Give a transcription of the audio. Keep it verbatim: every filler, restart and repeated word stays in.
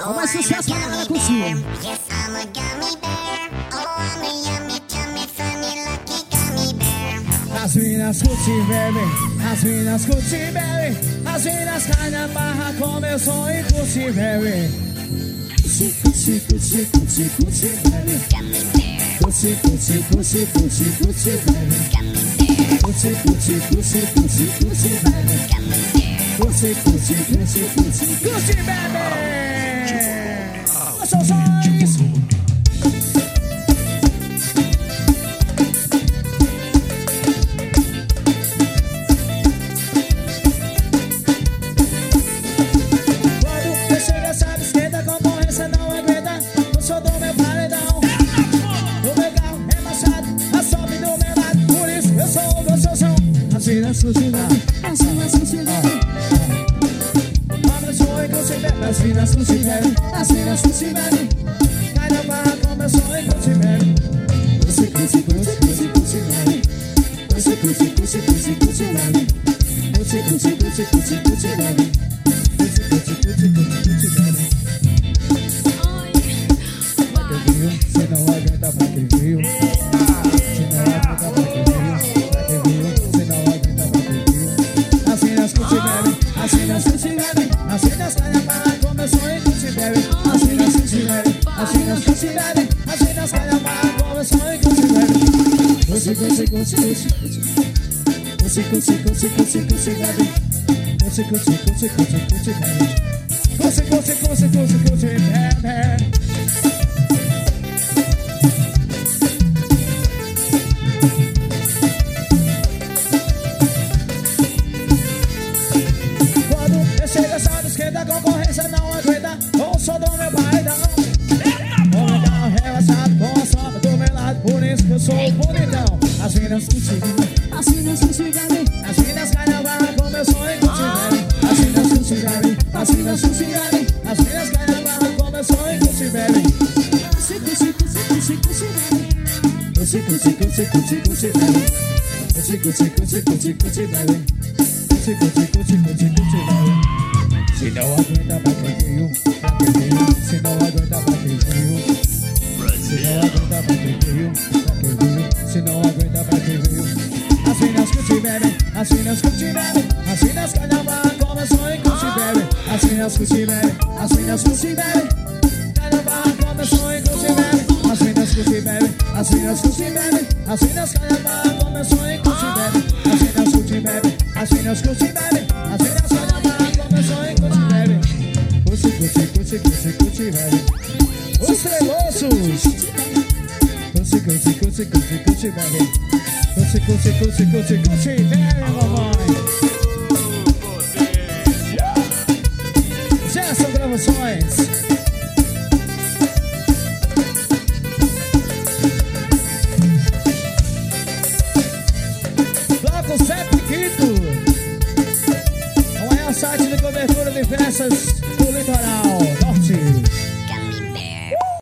É mais sucesso pra galera curtir. As minas curtem, baby. As minas curtem, baby. As minas caem na barra com meu sonho e curtem, baby. Curte, curte, curte, curte, curte, baby. Curte, curte, curte, curte, curte, baby. Curte, curte, curte, curte, curte, baby. Curte, curte, curte, curte, curte, baby. Os seus olhos. As minas curtem, as minas curtem, as minas curtem, cai na barra com meu sonho e curte, baby. Curte, curte, curte, curte, curte, baby. Curte, curte, curte, curte, curte, baby. Curte, curte, curte, curte, curte, baby. Curte, curte, curte, curte, curte, baby. Pra quem viu, cê não aguenta pra quem viu. Cê não aguenta pra quem viu. Pra quem viu, cê não aguenta pra quem viu. As minas curtem, baby. As minas curtem, baby. As minas caem na barra com meu sonho e curte, baby. As minas curtem, baby. As minas curtem, baby. As minas caem na barra com meu sonho e curte, baby. Curte, curte, curte, curte, curte. Curte, curte, curte, curte, curte, baby. Curte, curte, curte, curte, curte, baby. Curte, curte, curte, curte, curte, baby. A concorrência não aguenta o som do meu paredão. Vou me dar um relaxado com a sombra do meu lado, por isso que eu sou bonitão. As minas curtem, as minas curtem, baby. As minas caem na barra com meu sonho e curtem, baby. As minas curtem, baby. As minas curtem, baby. As minas caem na barra com meu sonho e curtem, baby. Curte, curte, curte, curte, curte, baby. Curte, curte, curte, curte, curte, baby. Curte, curte, curte, curte, curte, baby. Curte, curte, curte, curte, curte, baby. Se não aguenta pra quem veio, pra quem veio. Se não aguenta pra quem veio. Se não aguenta pra quem veio, pra quem veio. Se não aguenta pra quem veio. As minas curtem, baby. As minas curtem, baby. As minas caem na barra com meu sonho e curtem, baby. As minas curtem, baby. As minas curtem, baby. Cai na barra com meu sonho e curtem, baby. As minas curtem, baby. As minas curtem, baby. As minas caem na barra com meu sonho e curtem, baby. As minas curtem, baby. As minas curtem, baby. As minas caem na barra com meu sonho e curtem, baby. Curte, curte, curte, curte, curte, baby. Os tremoços. Curte, curte, curte, curte, curte, baby. Curte, curte, curte, curte, curte, baby, mamãe. Gerson Gravações. Bloco Sete Quinto. O maior site de cobertura de festas do litoral.